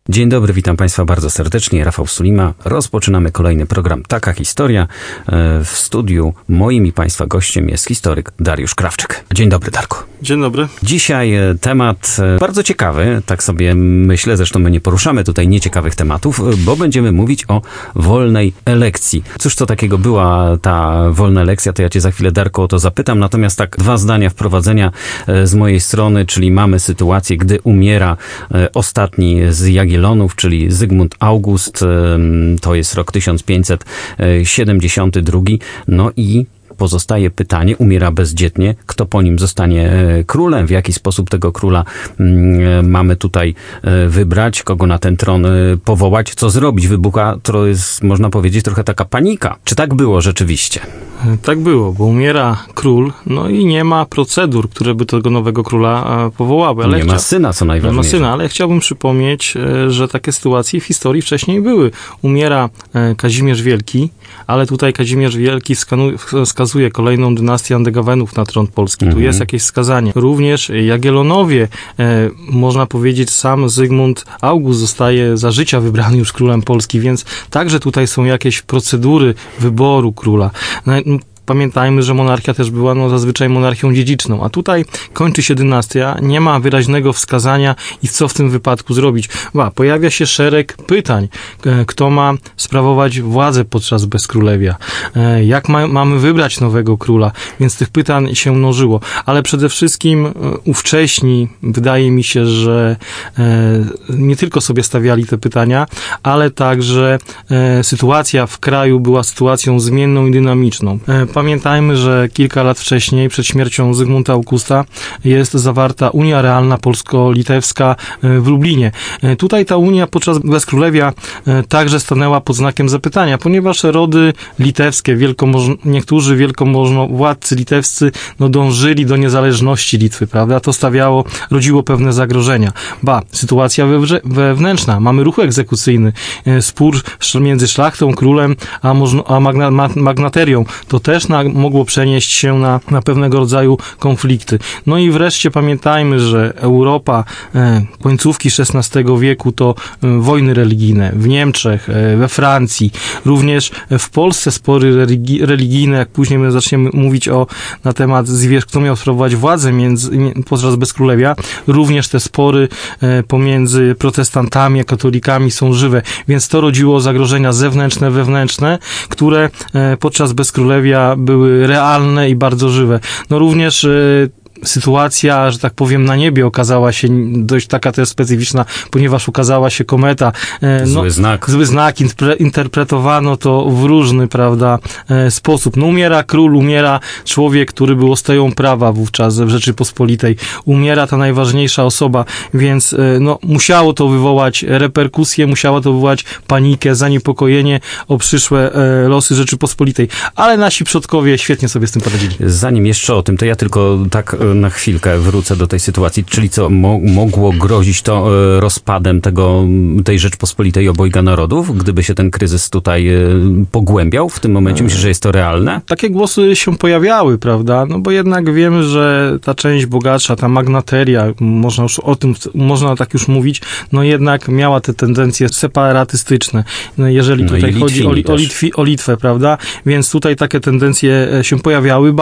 Dzień dobry, witam Państwa bardzo serdecznie. Rafał Sulima. Rozpoczynamy kolejny program Taka Historia. W studiu moim i Państwa gościem jest historyk Dariusz Krawczyk. Dzień dobry, Darku. Dzień dobry. Dzisiaj temat bardzo ciekawy, tak sobie myślę, zresztą my nie poruszamy tutaj nieciekawych tematów, bo będziemy mówić o wolnej elekcji. Cóż to takiego była ta wolna elekcja, to ja Cię za chwilę, Darku, o to zapytam, natomiast tak 2 zdania wprowadzenia z mojej strony, czyli mamy sytuację, gdy umiera ostatni z Jagiellonów, czyli Zygmunt August, to jest rok 1572, no i pozostaje pytanie, umiera bezdzietnie, kto po nim zostanie królem, w jaki sposób tego króla mamy tutaj wybrać, kogo na ten tron powołać, co zrobić. Wybucha, to jest, można powiedzieć, trochę taka panika. Czy tak było rzeczywiście? Tak było, bo umiera król, no i nie ma procedur, które by tego nowego króla powołały. Ale nie ma syna, co najważniejsze. Nie ma syna, ale chciałbym przypomnieć, że takie sytuacje w historii wcześniej były. Umiera Kazimierz Wielki, ale tutaj Kazimierz Wielki wskazuje kolejną dynastię Andegawenów na tron polski. Tu jest jakieś wskazanie. Również Jagiellonowie, można powiedzieć, sam Zygmunt August zostaje za życia wybrany już królem Polski, więc także tutaj są jakieś procedury wyboru króla. Pamiętajmy, że monarchia też była zazwyczaj monarchią dziedziczną, a tutaj kończy się dynastia, nie ma wyraźnego wskazania i co w tym wypadku zrobić. Pojawia się szereg pytań. Kto ma sprawować władzę podczas bezkrólewia? Jak mamy wybrać nowego króla? Więc tych pytań się mnożyło. Ale przede wszystkim ówcześni, wydaje mi się, że nie tylko sobie stawiali te pytania, ale także sytuacja w kraju była sytuacją zmienną i dynamiczną. Pamiętajmy, że kilka lat wcześniej, przed śmiercią Zygmunta Augusta, jest zawarta Unia Realna Polsko-Litewska w Lublinie. Tutaj ta unia podczas bezkrólewia także stanęła pod znakiem zapytania, ponieważ rody litewskie, niektórzy wielkomożnowładcy litewscy dążyli do niezależności Litwy, prawda? To rodziło pewne zagrożenia. Sytuacja wewnętrzna. Mamy ruch egzekucyjny, spór między szlachtą, królem, a magnaterią. To też mogło przenieść się na pewnego rodzaju konflikty. No i wreszcie pamiętajmy, że Europa końcówki XVI wieku to wojny religijne. W Niemczech, we Francji, również w Polsce spory religijne, jak później my zaczniemy mówić na temat kto miał sprawować władzę podczas bezkrólewia, również te spory pomiędzy protestantami a katolikami są żywe, więc to rodziło zagrożenia zewnętrzne, wewnętrzne, które podczas bezkrólewia były realne i bardzo żywe. Również sytuacja, że tak powiem, na niebie okazała się dość taka też specyficzna, ponieważ ukazała się kometa. Zły znak. Interpretowano to w różny, prawda, sposób. Umiera król, umiera człowiek, który był ostoją prawa wówczas w Rzeczypospolitej. Umiera ta najważniejsza osoba, więc musiało to wywołać reperkusje, musiało to wywołać panikę, zaniepokojenie o przyszłe losy Rzeczypospolitej. Ale nasi przodkowie świetnie sobie z tym poradzili. Zanim jeszcze o tym, to ja tylko tak na chwilkę wrócę do tej sytuacji. Czyli co, mogło grozić to rozpadem tej Rzeczpospolitej obojga narodów, gdyby się ten kryzys tutaj pogłębiał w tym momencie? Myślę, że jest to realne? Takie głosy się pojawiały, prawda? Bo jednak wiemy, że ta część bogatsza, ta magnateria, można tak już mówić, jednak miała te tendencje separatystyczne. Jeżeli tutaj chodzi o Litwę, prawda? Więc tutaj takie tendencje się pojawiały,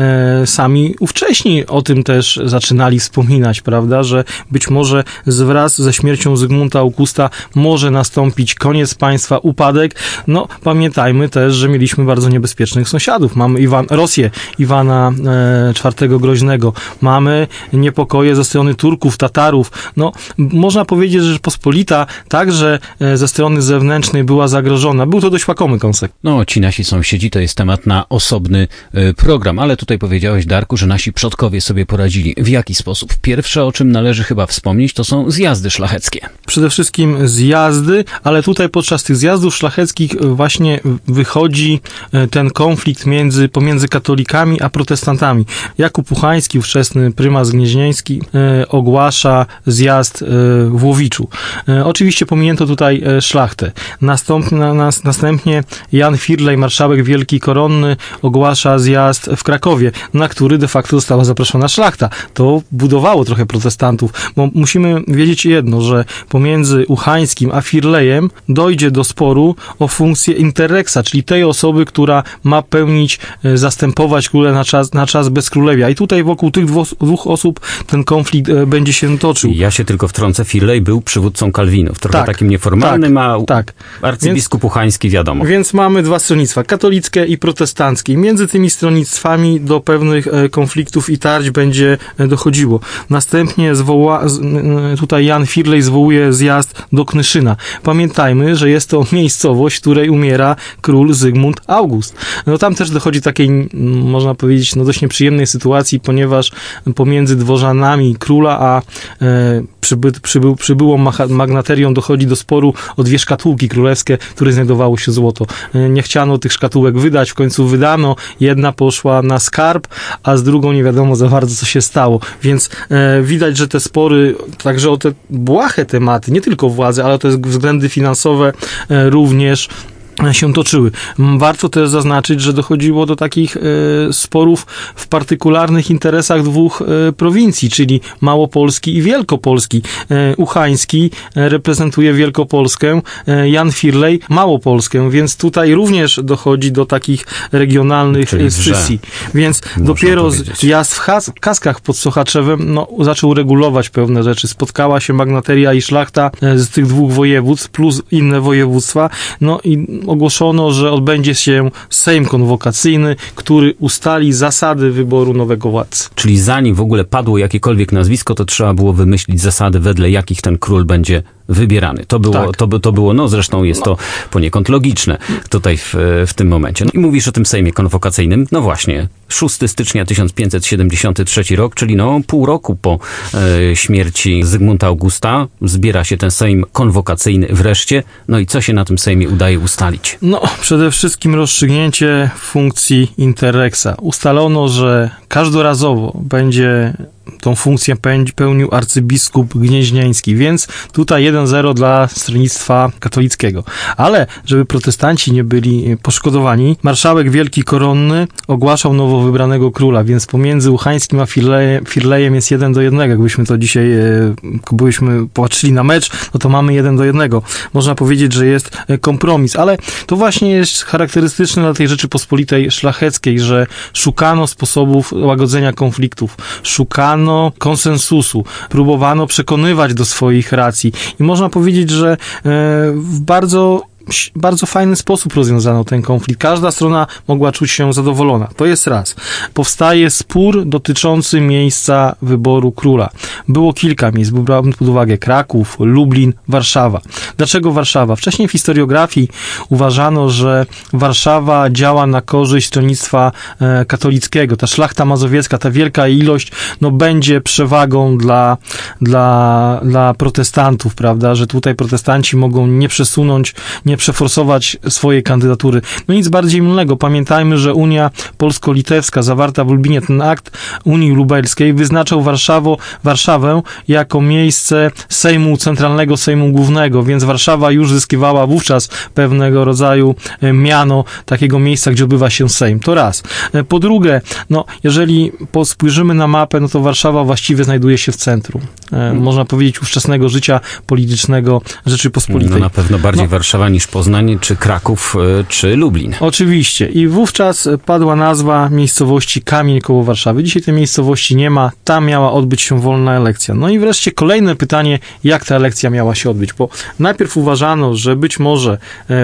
sami ówcześni o tym też zaczynali wspominać, prawda, że być może wraz ze śmiercią Zygmunta Augusta może nastąpić koniec państwa, upadek. Pamiętajmy też, że mieliśmy bardzo niebezpiecznych sąsiadów. Mamy Rosję, Iwana IV Groźnego. Mamy niepokoje ze strony Turków, Tatarów. Można powiedzieć, że Rzeczpospolita także ze strony zewnętrznej była zagrożona. Był to dość łakomy kąsek. Ci nasi sąsiedzi to jest temat na osobny program, ale tutaj powiedziałeś, Darku, że nasi przodkowie sobie poradzili. W jaki sposób? Pierwsze, o czym należy chyba wspomnieć, to są zjazdy szlacheckie. Przede wszystkim zjazdy, ale tutaj podczas tych zjazdów szlacheckich właśnie wychodzi ten konflikt pomiędzy katolikami a protestantami. Jakub Puchański, ówczesny prymas gnieźnieński, ogłasza zjazd w Łowiczu. Oczywiście pominięto tutaj szlachtę. Następnie Jan Firlej, marszałek wielki koronny, ogłasza zjazd w Krakowie, na który de facto została zaproszona zjednoczona szlachta. To budowało trochę protestantów, bo musimy wiedzieć jedno, że pomiędzy Uchańskim a Firlejem dojdzie do sporu o funkcję interreksa, czyli tej osoby, która ma pełnić, zastępować królę na czas bezkrólewia. I tutaj wokół tych dwóch osób ten konflikt będzie się toczył. Ja się tylko wtrącę, Firlej był przywódcą Kalwinów, trochę takim nieformalnym, a arcybiskup Uchański wiadomo. Więc mamy dwa stronnictwa, katolickie i protestanckie. I między tymi stronnictwami do pewnych konfliktów i tarć będzie dochodziło. Następnie tutaj Jan Firlej zwołuje zjazd do Knyszyna. Pamiętajmy, że jest to miejscowość, w której umiera król Zygmunt August. No tam też dochodzi takiej, można powiedzieć, dość nieprzyjemnej sytuacji, ponieważ pomiędzy dworzanami króla a przybyłą magnaterią dochodzi do sporu o dwie szkatułki królewskie, w których znajdowało się złoto. Nie chciano tych szkatułek wydać, w końcu wydano. Jedna poszła na skarb, a z drugą nie wiadomo za bardzo, co się stało. Więc widać, że te spory, także o te błahe tematy, nie tylko władzy, ale to jest względy finansowe również się toczyły. Warto też zaznaczyć, że dochodziło do takich sporów w partykularnych interesach dwóch prowincji, czyli Małopolski i Wielkopolski. Uchański reprezentuje Wielkopolskę, Jan Firlej Małopolskę, więc tutaj również dochodzi do takich regionalnych scysji. Więc dopiero zjazd w Kaskach pod Sochaczewem zaczął regulować pewne rzeczy. Spotkała się magnateria i szlachta z tych dwóch województw plus inne województwa, i ogłoszono, że odbędzie się Sejm konwokacyjny, który ustali zasady wyboru nowego władcy. Czyli zanim w ogóle padło jakiekolwiek nazwisko, to trzeba było wymyślić zasady, wedle jakich ten król będzie wybierany. To było, zresztą jest to poniekąd logiczne tutaj w tym momencie. I mówisz o tym Sejmie konwokacyjnym. No właśnie, 6 stycznia 1573 rok, czyli pół roku po śmierci Zygmunta Augusta, zbiera się ten Sejm konwokacyjny wreszcie. No i co się na tym Sejmie udaje ustalić? Przede wszystkim rozstrzygnięcie funkcji interreksa. Ustalono, że każdorazowo będzie tą funkcję pełnił arcybiskup gnieźnieński, więc tutaj 1-0 dla stronnictwa katolickiego. Ale, żeby protestanci nie byli poszkodowani, marszałek wielki koronny ogłaszał nowo wybranego króla, więc pomiędzy Uchańskim a Firlejem jest 1-1. Jakbyśmy to dzisiaj popatrzyli na mecz, to mamy 1-1. Można powiedzieć, że jest kompromis, ale to właśnie jest charakterystyczne dla tej Rzeczypospolitej szlacheckiej, że szukano sposobów łagodzenia konfliktów, szukano konsensusu, próbowano przekonywać do swoich racji i można powiedzieć, że w bardzo fajny sposób rozwiązano ten konflikt. Każda strona mogła czuć się zadowolona. To jest raz. Powstaje spór dotyczący miejsca wyboru króla. Było kilka miejsc. Brałem pod uwagę Kraków, Lublin, Warszawa. Dlaczego Warszawa? Wcześniej w historiografii uważano, że Warszawa działa na korzyść stronnictwa katolickiego. Ta szlachta mazowiecka, ta wielka ilość, będzie przewagą dla protestantów, prawda? Że tutaj protestanci mogą nie przesunąć, nie przeforsować swojej kandydatury. Nic bardziej mylnego. Pamiętajmy, że Unia Polsko-Litewska zawarta w Lublinie, ten akt Unii Lubelskiej wyznaczał Warszawę jako miejsce Centralnego Sejmu Głównego, więc Warszawa już zyskiwała wówczas pewnego rodzaju miano takiego miejsca, gdzie odbywa się Sejm. To raz. Po drugie, jeżeli spojrzymy na mapę, to Warszawa właściwie znajduje się w centrum. Można powiedzieć ówczesnego życia politycznego Rzeczypospolitej. Na pewno bardziej Warszawa niż Poznań, czy Kraków, czy Lublin. Oczywiście. I wówczas padła nazwa miejscowości Kamień koło Warszawy. Dzisiaj tej miejscowości nie ma. Tam miała odbyć się wolna elekcja. I wreszcie kolejne pytanie, jak ta elekcja miała się odbyć? Bo najpierw uważano, że być może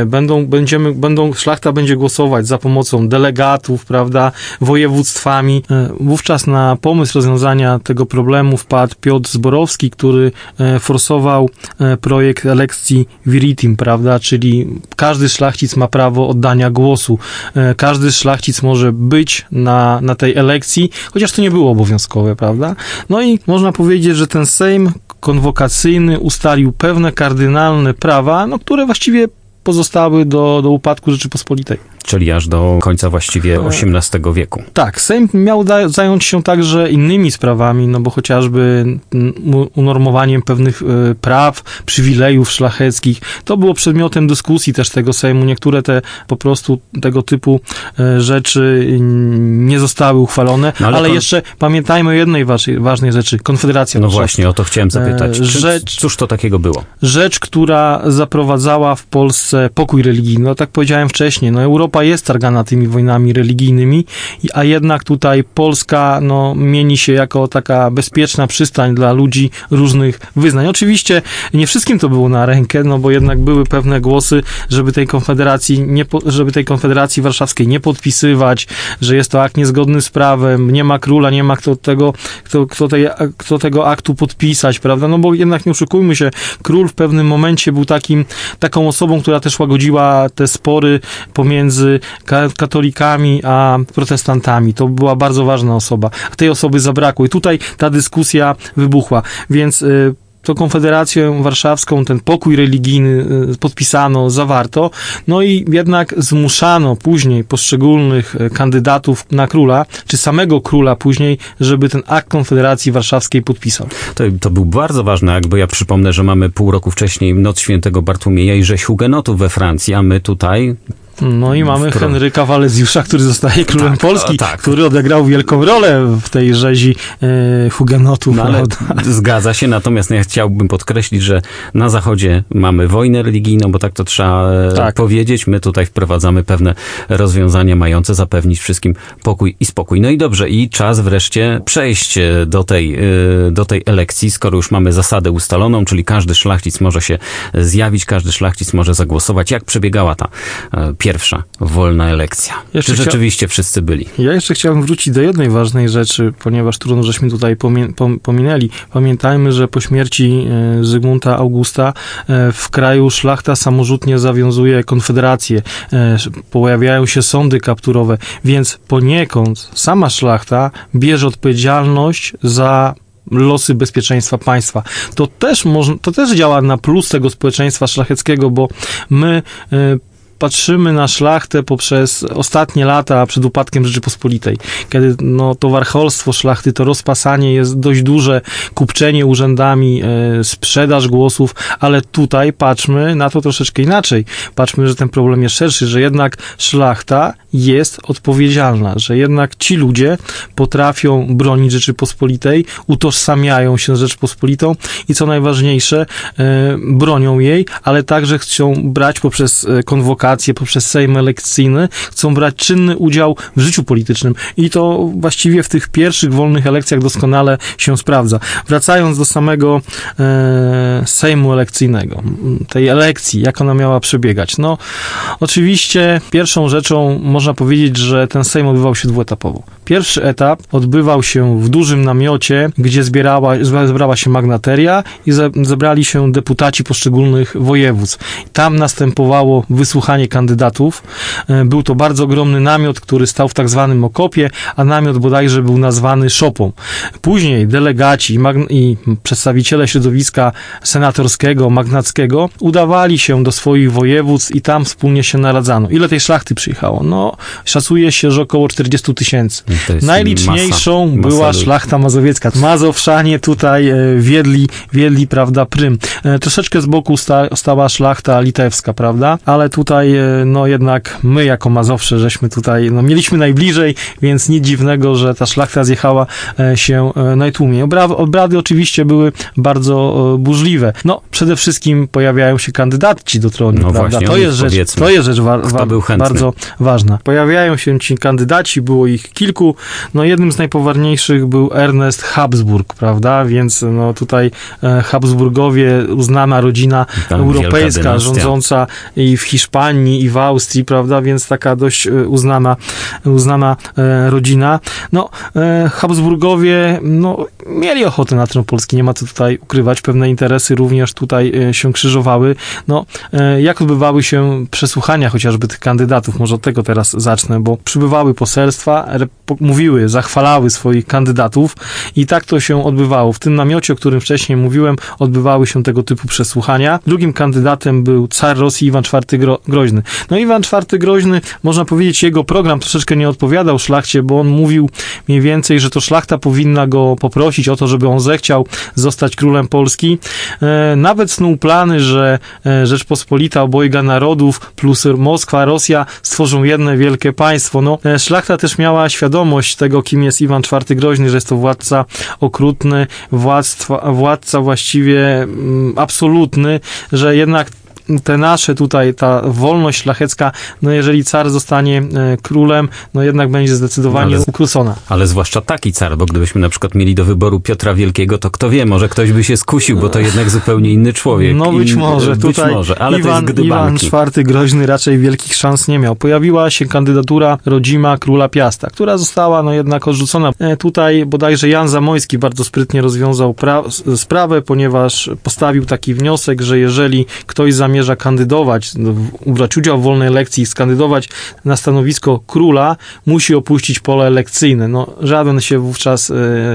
szlachta będzie głosować za pomocą delegatów, prawda, województwami. Wówczas na pomysł rozwiązania tego problemu wpadł Piotr Zborowski, który forsował projekt elekcji viritim, prawda, czyli każdy szlachcic ma prawo oddania głosu. Każdy szlachcic może być na tej elekcji, chociaż to nie było obowiązkowe, prawda? I można powiedzieć, że ten Sejm konwokacyjny ustalił pewne kardynalne prawa, które właściwie pozostały do upadku Rzeczypospolitej. czyli aż do końca właściwie XVIII wieku. Tak, Sejm miał zająć się także innymi sprawami, no bo chociażby unormowaniem pewnych praw, przywilejów szlacheckich. To było przedmiotem dyskusji też tego Sejmu. Niektóre po prostu tego typu rzeczy nie zostały uchwalone, no, ale jeszcze pamiętajmy o jednej ważnej rzeczy. Konfederacja Warszawska. No właśnie, o to chciałem zapytać. Cóż to takiego było? Rzecz, która zaprowadzała w Polsce pokój religijny. No tak powiedziałem wcześniej, no Europa jest targana tymi wojnami religijnymi, a jednak tutaj Polska mieni się jako taka bezpieczna przystań dla ludzi różnych wyznań. Oczywiście nie wszystkim to było na rękę, no bo jednak były pewne głosy, żeby tej konfederacji warszawskiej nie podpisywać, że jest to akt niezgodny z prawem, nie ma króla, nie ma kto tego aktu podpisać, prawda? No bo jednak nie oszukujmy się, król w pewnym momencie był taką osobą, która też łagodziła te spory pomiędzy katolikami a protestantami. To była bardzo ważna osoba. A tej osoby zabrakło i tutaj ta dyskusja wybuchła. Więc tą Konfederację Warszawską, ten pokój religijny podpisano, zawarto, no i jednak zmuszano później poszczególnych kandydatów na króla, czy samego króla później, żeby ten akt Konfederacji Warszawskiej podpisał. To był bardzo ważny akt, bo ja przypomnę, że mamy pół roku wcześniej Noc Świętego Bartłomieja i rzeź hugenotów we Francji, a my tutaj... No i mamy Henryka Walezjusza, który zostaje królem Polski, który odegrał wielką rolę w tej rzezi hugenotów. No, ale zgadza się, natomiast ja chciałbym podkreślić, że na Zachodzie mamy wojnę religijną, bo tak to trzeba powiedzieć. My tutaj wprowadzamy pewne rozwiązania mające zapewnić wszystkim pokój i spokój. No i dobrze, i czas wreszcie przejść do tej elekcji, skoro już mamy zasadę ustaloną, czyli każdy szlachcic może się zjawić, każdy szlachcic może zagłosować. Jak przebiegała ta pierwsza wolna elekcja? Czy rzeczywiście wszyscy byli? Ja jeszcze chciałem wrócić do jednej ważnej rzeczy, ponieważ którą żeśmy tutaj pominęli. Pamiętajmy, że po śmierci Zygmunta Augusta w kraju szlachta samorzutnie zawiązuje konfederację. Pojawiają się sądy kapturowe, więc poniekąd sama szlachta bierze odpowiedzialność za losy bezpieczeństwa państwa. To też działa na plus tego społeczeństwa szlacheckiego, bo my patrzymy na szlachtę poprzez ostatnie lata przed upadkiem Rzeczypospolitej, kiedy to warcholstwo szlachty, to rozpasanie jest dość duże, kupczenie urzędami, sprzedaż głosów, ale tutaj patrzmy na to troszeczkę inaczej. Patrzmy, że ten problem jest szerszy, że jednak szlachta jest odpowiedzialna, że jednak ci ludzie potrafią bronić Rzeczypospolitej, utożsamiają się z Rzeczypospolitą i co najważniejsze, bronią jej, ale także chcą brać poprzez konwokacje, poprzez Sejm elekcyjny, chcą brać czynny udział w życiu politycznym. I to właściwie w tych pierwszych wolnych elekcjach doskonale się sprawdza. Wracając do samego Sejmu elekcyjnego, tej elekcji, jak ona miała przebiegać. No, oczywiście pierwszą rzeczą można powiedzieć, że ten Sejm odbywał się dwuetapowo. Pierwszy etap odbywał się w dużym namiocie, gdzie zebrała się magnateria i zebrali się deputaci poszczególnych województw. Tam następowało wysłuchanie kandydatów. Był to bardzo ogromny namiot, który stał w tak zwanym okopie, a namiot bodajże był nazwany szopą. Później delegaci i przedstawiciele środowiska senatorskiego, magnackiego udawali się do swoich województw i tam wspólnie się naradzano. Ile tej szlachty przyjechało? No, szacuje się, że około 40 000. Najliczniejszą była szlachta mazowiecka. Mazowszanie tutaj wiedli, prawda, prym. Troszeczkę z boku stała szlachta litewska, prawda? Ale tutaj, jednak my jako Mazowsze, żeśmy tutaj, mieliśmy najbliżej, więc nic dziwnego, że ta szlachta zjechała się najtłumiej. Obrady oczywiście były bardzo burzliwe. Przede wszystkim pojawiają się kandydaci do tronu, prawda? Właśnie, to jest rzecz bardzo ważna. Pojawiają się ci kandydaci, było ich kilku. Jednym z najpoważniejszych był Ernest Habsburg, prawda? Więc tutaj Habsburgowie, uznana rodzina europejska, rządząca i w Hiszpanii, i w Austrii, prawda? Więc taka dość uznana rodzina. Habsburgowie, mieli ochotę na tron polski, nie ma co tutaj ukrywać. Pewne interesy również tutaj się krzyżowały. Jak odbywały się przesłuchania chociażby tych kandydatów? Może od tego teraz zacznę, bo przybywały poselstwa, zachwalały swoich kandydatów i tak to się odbywało. W tym namiocie, o którym wcześniej mówiłem, odbywały się tego typu przesłuchania. Drugim kandydatem był car Rosji Iwan IV Groźny. No Iwan IV Groźny, można powiedzieć, jego program troszeczkę nie odpowiadał szlachcie, bo on mówił mniej więcej, że to szlachta powinna go poprosić o to, żeby on zechciał zostać królem Polski. Nawet snuł plany, że Rzeczpospolita obojga narodów plus Moskwa, Rosja stworzą jedno wielkie państwo. No, szlachta też miała świadomość tego, kim jest Iwan IV Groźny, że jest to władca okrutny, władca właściwie absolutny, że jednak te nasze tutaj, ta wolność szlachecka, no jeżeli car zostanie królem, no jednak będzie zdecydowanie ukrócona. Ale zwłaszcza taki car, bo gdybyśmy na przykład mieli do wyboru Piotra Wielkiego, to kto wie, może ktoś by się skusił, bo to jednak zupełnie inny człowiek. No być może, ale to jest gdybanki. Iwan IV Groźny raczej wielkich szans nie miał. Pojawiła się kandydatura rodzima króla Piasta, która została no jednak odrzucona. Tutaj bodajże Jan Zamoyski bardzo sprytnie rozwiązał sprawę, ponieważ postawił taki wniosek, że jeżeli ktoś zamierza kandydować, brać udział w wolnej elekcji i skandydować na stanowisko króla, musi opuścić pole elekcyjne. No, żaden się wówczas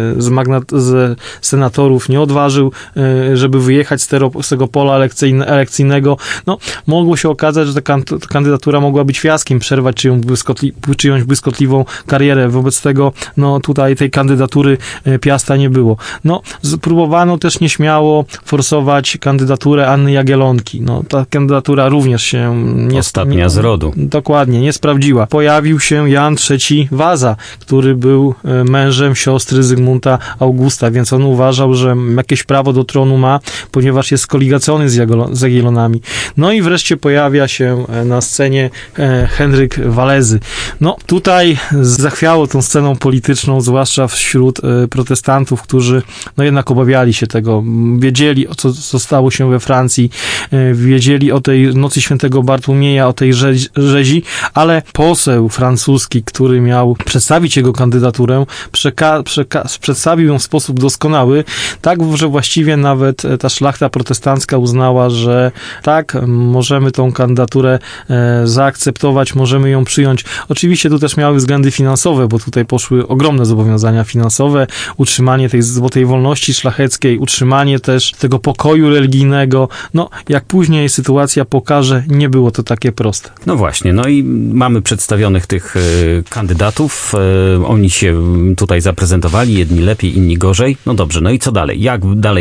z senatorów nie odważył, żeby wyjechać z tego pola elekcyjnego. No, mogło się okazać, że ta kandydatura mogła być fiaskiem, przerwać czyjąś błyskotliwą karierę. Wobec tego, no, tutaj tej kandydatury Piasta nie było. No, próbowano też nieśmiało forsować kandydaturę Anny Jagiellonki. No, ta kandydatura również się ostatnia z rodu. Dokładnie, nie sprawdziła. Pojawił się Jan III Waza, który był mężem siostry Zygmunta Augusta, więc on uważał, że jakieś prawo do tronu ma, ponieważ jest skoligacyjny z Jagiellonami. No i wreszcie pojawia się na scenie Henryk Walezy. No, tutaj zachwiało tą sceną polityczną, zwłaszcza wśród protestantów, którzy no jednak obawiali się tego, wiedzieli, co stało się we Francji, wiedzieli o tej Nocy Świętego Bartłomieja, o tej rzezi, ale poseł francuski, który miał przedstawić jego kandydaturę, przedstawił ją w sposób doskonały, tak, że właściwie nawet ta szlachta protestancka uznała, że tak, możemy tą kandydaturę zaakceptować, możemy ją przyjąć. Oczywiście tu też miały względy finansowe, bo tutaj poszły ogromne zobowiązania finansowe, utrzymanie tej złotej wolności szlacheckiej, utrzymanie też tego pokoju religijnego. No, jak później sytuacja pokaże, nie było to takie proste. No właśnie, no i mamy przedstawionych tych kandydatów. Oni się tutaj zaprezentowali, jedni lepiej, inni gorzej. No dobrze, no i co dalej? Jak dalej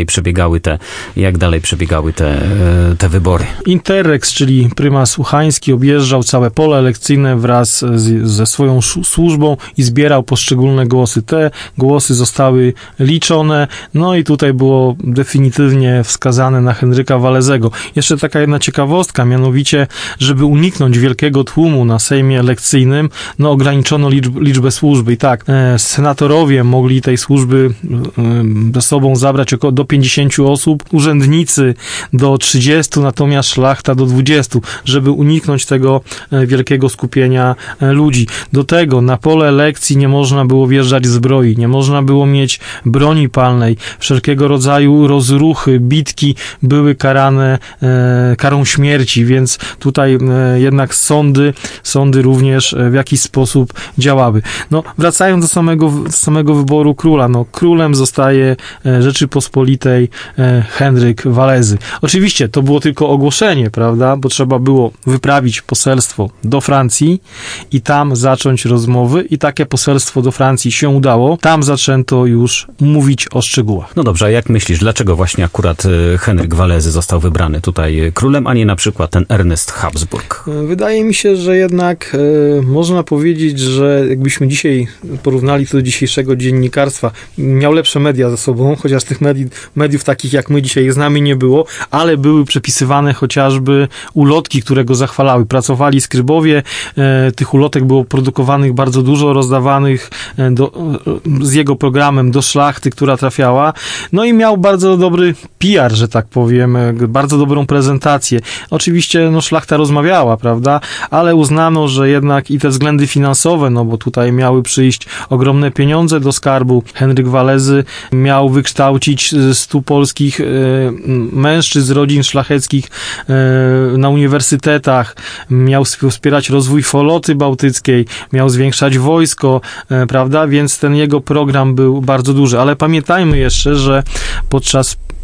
przebiegały te wybory? Interrex, czyli prymas Uchański, objeżdżał całe pole elekcyjne wraz ze swoją służbą i zbierał poszczególne głosy. Te głosy zostały liczone, no i tutaj było definitywnie wskazane na Henryka Walezego. Jeszcze taka jedna ciekawostka, mianowicie, żeby uniknąć wielkiego tłumu na Sejmie elekcyjnym, no ograniczono liczbę służby i tak, senatorowie mogli tej służby ze sobą zabrać około do 50 osób, urzędnicy do 30, natomiast szlachta do 20, żeby uniknąć tego wielkiego skupienia ludzi. Do tego na pole elekcji nie można było wjeżdżać zbroi, nie można było mieć broni palnej, wszelkiego rodzaju rozruchy, bitki były karane karą śmierci, więc tutaj jednak sądy również w jakiś sposób działały. No, wracając do samego wyboru króla, no, królem zostaje Rzeczypospolitej Henryk Walezy. Oczywiście to było tylko ogłoszenie, prawda, bo trzeba było wyprawić poselstwo do Francji i tam zacząć rozmowy i takie poselstwo do Francji się udało. Tam zaczęto już mówić o szczegółach. No dobrze, a jak myślisz, dlaczego właśnie akurat Henryk Walezy został wybrany tutaj królem, a nie na przykład ten Ernest Habsburg? Wydaje mi się, że jednak można powiedzieć, że jakbyśmy dzisiaj porównali to do dzisiejszego dziennikarstwa, miał lepsze media ze sobą, chociaż tych mediów takich jak my dzisiaj znamy nie było, ale były przepisywane chociażby ulotki, które go zachwalały. Pracowali skrybowie, tych ulotek było produkowanych bardzo dużo, rozdawanych z jego programem do szlachty, która trafiała. No i miał bardzo dobry PR, że tak powiem, bardzo dobrą prezentację. Oczywiście no, szlachta rozmawiała, prawda, ale uznano, że jednak i te względy finansowe, no bo tutaj miały przyjść ogromne pieniądze do skarbu. Henryk Walezy miał wykształcić 100 polskich mężczyzn z rodzin szlacheckich na uniwersytetach, miał wspierać rozwój floty bałtyckiej, miał zwiększać wojsko, prawda, więc ten jego program był bardzo duży. Ale pamiętajmy jeszcze, że podczas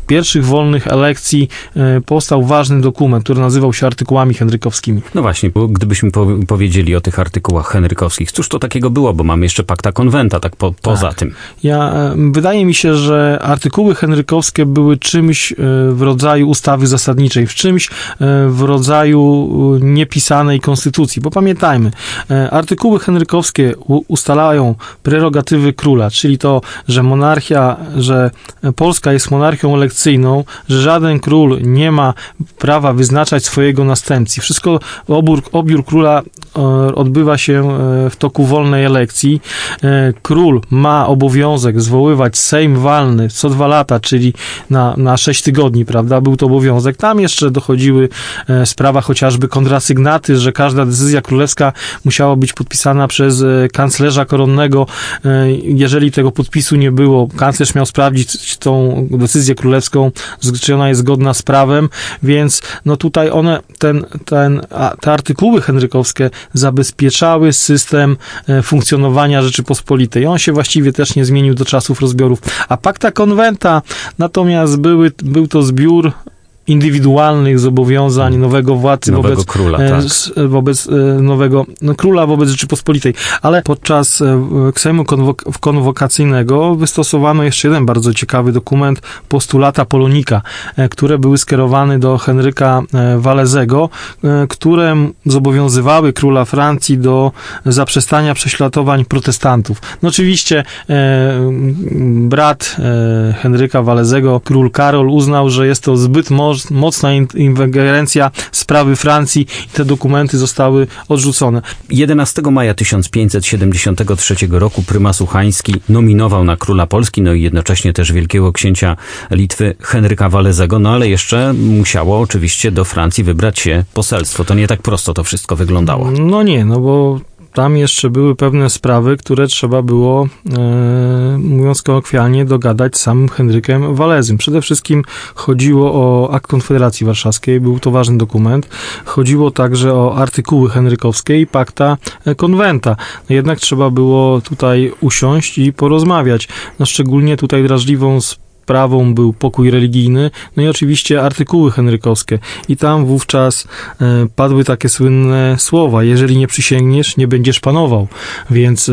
pierwszych wolnych elekcji powstał ważny dokument, który nazywał się artykułami henrykowskimi. No właśnie, bo gdybyśmy powiedzieli o tych artykułach henrykowskich, cóż to takiego było, bo mamy jeszcze Pacta Conventa, tak poza tym. Wydaje mi się, że artykuły henrykowskie były czymś w rodzaju ustawy zasadniczej, w czymś w rodzaju niepisanej konstytucji, bo pamiętajmy, artykuły henrykowskie ustalają prerogatywy króla, czyli to, że Polska jest monarchią elekcyjną, że żaden król nie ma prawa wyznaczać swojego następcy. Wszystko, obiór króla odbywa się w toku wolnej elekcji. Król ma obowiązek zwoływać Sejm walny co 2 lata, czyli na 6 tygodni, prawda? Był to obowiązek. Tam jeszcze dochodziły sprawa chociażby kontrasygnaty, że każda decyzja królewska musiała być podpisana przez kanclerza koronnego. Jeżeli tego podpisu nie było, kanclerz miał sprawdzić tą decyzję królewską, czy ona jest zgodna z prawem, więc no tutaj te artykuły henrykowskie zabezpieczały system funkcjonowania Rzeczypospolitej. On się właściwie też nie zmienił do czasów rozbiorów. A Pacta Conventa natomiast był to zbiór indywidualnych zobowiązań nowego władcy wobec króla, tak. Wobec nowego króla, wobec Rzeczypospolitej. Ale podczas Sejmu konwokacyjnego wystosowano jeszcze jeden bardzo ciekawy dokument, postulata Polonika, które były skierowane do Henryka Walezego, które zobowiązywały króla Francji do zaprzestania prześladowań protestantów. No oczywiście brat Henryka Walezego, król Karol, uznał, że jest to zbyt mocna ingerencja w sprawy Francji i te dokumenty zostały odrzucone. 11 maja 1573 roku prymas Uchański nominował na króla Polski, no i jednocześnie też wielkiego księcia Litwy Henryka Walezego, no ale jeszcze musiało oczywiście do Francji wybrać się poselstwo. To nie tak prosto to wszystko wyglądało. No nie, no bo tam jeszcze były pewne sprawy, które trzeba było, mówiąc kolokwialnie, dogadać z samym Henrykiem Walezym. Przede wszystkim chodziło o akt Konfederacji Warszawskiej, był to ważny dokument. Chodziło także o artykuły henrykowskie i Pacta Conventa. No jednak trzeba było tutaj usiąść i porozmawiać. No szczególnie tutaj drażliwą sprawą był pokój religijny, no i oczywiście artykuły henrykowskie. I tam wówczas padły takie słynne słowa: jeżeli nie przysięgniesz, nie będziesz panował. Więc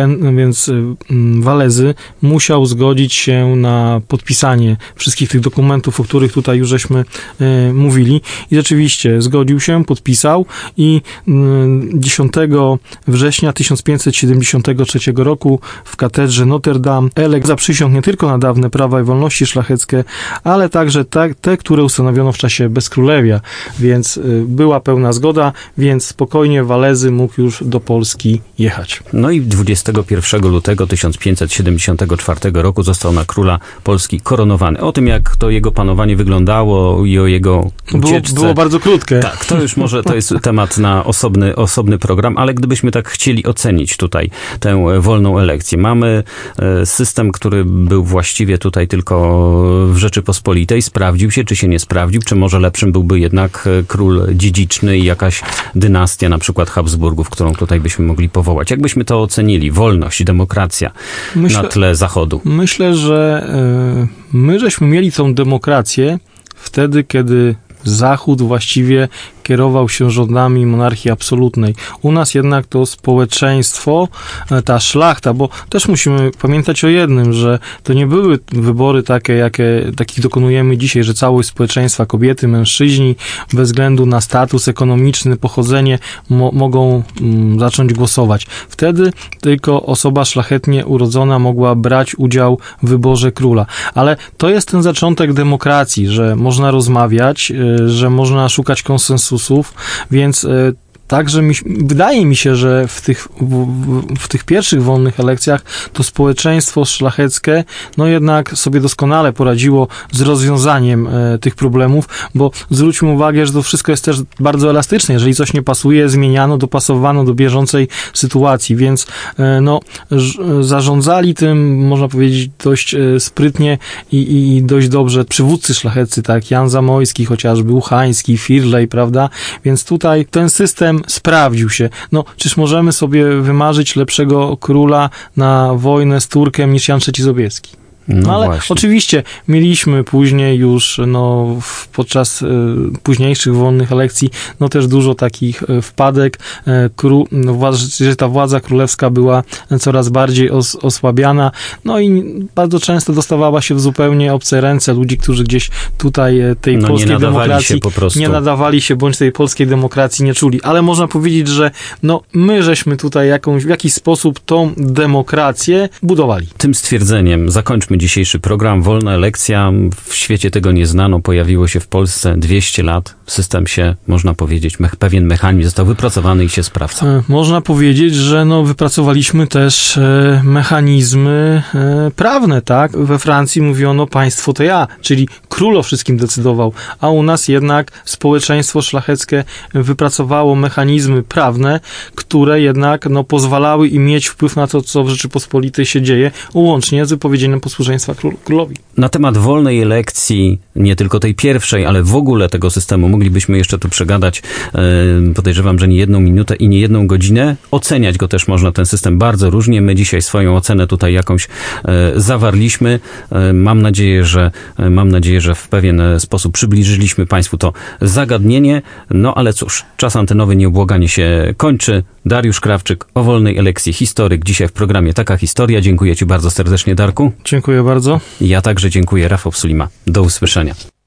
Walezy musiał zgodzić się na podpisanie wszystkich tych dokumentów, o których tutaj już żeśmy mówili. I rzeczywiście zgodził się, podpisał i 10 września 1573 roku w katedrze Notre Dame zaprzysiągł nie tylko na dawne prawa i wolności szlacheckie, ale także te, które ustanowiono w czasie bezkrólewia, więc była pełna zgoda, więc spokojnie Walezy mógł już do Polski jechać. No i 21 lutego 1574 roku został na króla Polski koronowany. O tym, jak to jego panowanie wyglądało i o jego ucieczce. Było bardzo krótkie. Tak, to już może to jest temat na osobny program, ale gdybyśmy tak chcieli ocenić tutaj tę wolną elekcję. Mamy system, który był właściwie tutaj tylko w Rzeczypospolitej. Sprawdził się, czy się nie sprawdził, czy może lepszym byłby jednak król dziedziczny i jakaś dynastia, na przykład Habsburgów, którą tutaj byśmy mogli powołać. Jak byśmy to ocenili? Wolność, demokracja na tle Zachodu. Myślę, że my żeśmy mieli tą demokrację wtedy, kiedy Zachód właściwie kierował się rządami monarchii absolutnej. U nas jednak to społeczeństwo, ta szlachta, bo też musimy pamiętać o jednym, że to nie były wybory takie, takich dokonujemy dzisiaj, że całość społeczeństwa, kobiety, mężczyźni, bez względu na status ekonomiczny, pochodzenie, mogą zacząć głosować. Wtedy tylko osoba szlachetnie urodzona mogła brać udział w wyborze króla. Ale to jest ten zaczątek demokracji, że można rozmawiać, że można szukać konsensusów, więc także wydaje mi się, że w tych pierwszych wolnych elekcjach to społeczeństwo szlacheckie no jednak sobie doskonale poradziło z rozwiązaniem tych problemów, bo zwróćmy uwagę, że to wszystko jest też bardzo elastyczne. Jeżeli coś nie pasuje, zmieniano, dopasowano do bieżącej sytuacji, więc zarządzali tym, można powiedzieć, dość sprytnie i dość dobrze przywódcy szlacheccy, tak, Jan Zamojski chociażby, Uchański, Firlej, prawda, więc tutaj ten system sprawdził się. No, czyż możemy sobie wymarzyć lepszego króla na wojnę z Turkiem niż Jan III Sobieski? No ale właśnie. oczywiście mieliśmy później już podczas późniejszych wolnych elekcji też dużo takich wpadek, że ta władza królewska była coraz bardziej osłabiana, i bardzo często dostawała się w zupełnie obce ręce ludzi, którzy gdzieś tutaj tej polskiej demokracji nie nadawali się, bądź tej polskiej demokracji nie czuli. Ale można powiedzieć, że my żeśmy tutaj w jakiś sposób tą demokrację budowali. Tym stwierdzeniem zakończmy dzisiejszy program. Wolna elekcja. W świecie tego nie znano. Pojawiło się w Polsce 200 lat. System się, można powiedzieć, pewien mechanizm został wypracowany i się sprawdza. Można powiedzieć, że wypracowaliśmy też mechanizmy prawne, tak? We Francji mówiono państwo to ja, czyli król o wszystkim decydował, a u nas jednak społeczeństwo szlacheckie wypracowało mechanizmy prawne, które jednak pozwalały im mieć wpływ na to, co w Rzeczypospolitej się dzieje, łącznie z wypowiedzeniem posłuszeństwa królowi. Na temat wolnej elekcji, nie tylko tej pierwszej, ale w ogóle tego systemu, moglibyśmy jeszcze tu przegadać, podejrzewam, że nie 1 minutę i nie 1 godzinę. Oceniać go też można, ten system, bardzo różnie. My dzisiaj swoją ocenę tutaj jakąś zawarliśmy. Mam nadzieję, że w pewien sposób przybliżyliśmy Państwu to zagadnienie. Ale cóż, czas antenowy nieubłaganie się kończy. Dariusz Krawczyk o wolnej elekcji, historyk, dzisiaj w programie Taka Historia. Dziękuję Ci bardzo serdecznie, Darku. Dziękuję bardzo. Ja także dziękuję, Rafał Sulima. Do usłyszenia.